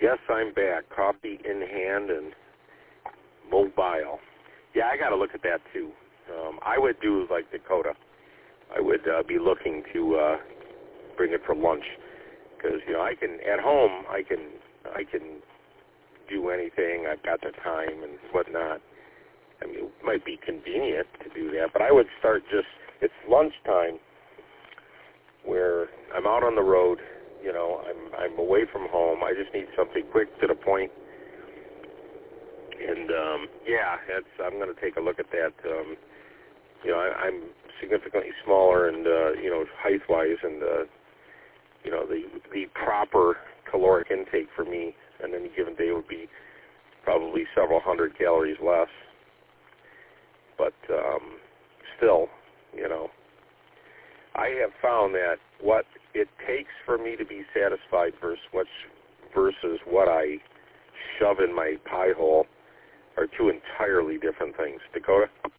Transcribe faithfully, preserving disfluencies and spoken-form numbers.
yes, I'm back. Coffee in hand and mobile. Yeah, I got to look at that too. Um, I would do like Dakota. I would uh, be looking to uh, bring it for lunch because you know I can at home. I can I can do anything. I've got the time and whatnot. I mean, it might be convenient to do that, but I would start just. It's lunchtime where I'm out on the road. You know, I'm I'm away from home. I just need something quick to the point. And um, yeah, that's. I'm going to take a look at that. Um, you know, I, I'm significantly smaller, and uh, you know, height-wise, and uh, you know, the the proper caloric intake for me on any given day would be probably several hundred calories less. But um, still, you know, I have found that what it takes for me to be satisfied versus what's versus what I shove in my pie hole are two entirely different things. Dakota?